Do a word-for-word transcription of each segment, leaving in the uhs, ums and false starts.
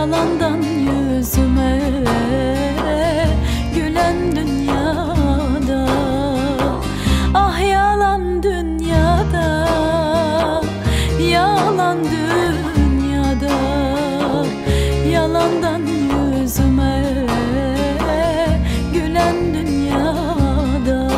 yalandan yüzüme gülen dünyada. Ah yalan dünyada, yalan dünyada, yalandan yüzüme gülen dünyada.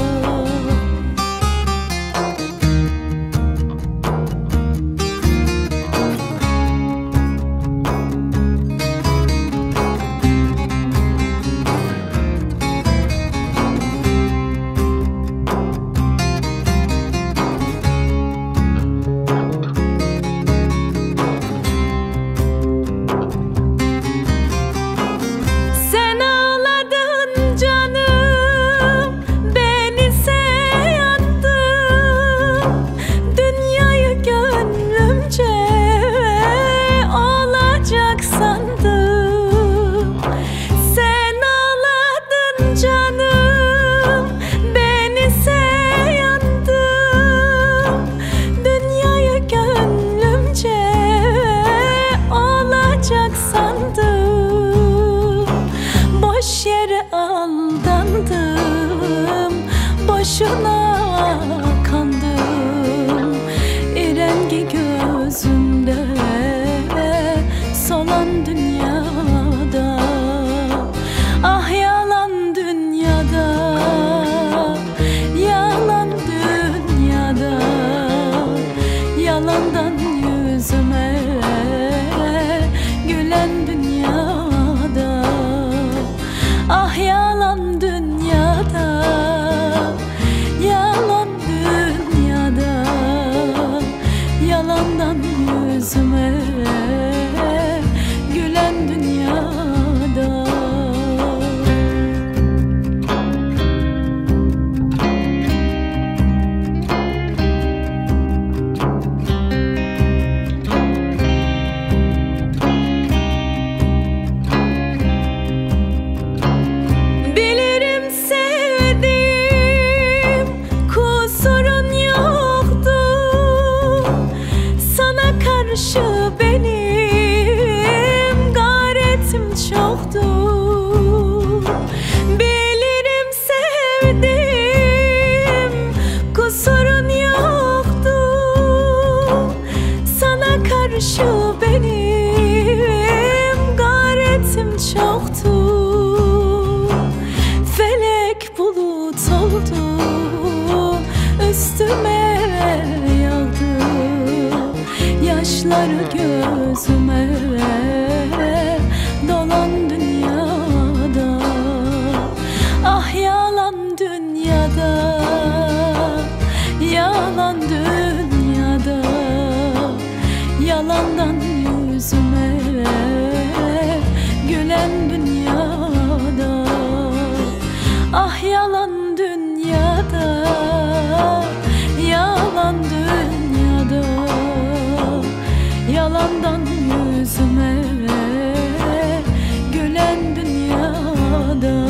Boş yere aldandım, boşuna kandım. İrengi gözümde solan dünyada. Ah yalan dünyada, yalan dünyada, yalandan yüzüme gülen dünyada. Ah yalan dünyada, yalan dünyada, yalandan yüzüme gülen dünyada. Karşı benim gayretim çoktu. Bilirim sevdim, kusurun yoktu. Sana karşı benim gayretim çoktu. Felek bulut oldu, üstüme yağdı. Yaşları gözüme dolan dünyada. Ah yalan dünyada, yalan dünyada, yalandan yüzüme gülen dünyada. Ah yalan dünyada, yalan dünyada, yalandan yüzüme gülen dünyada.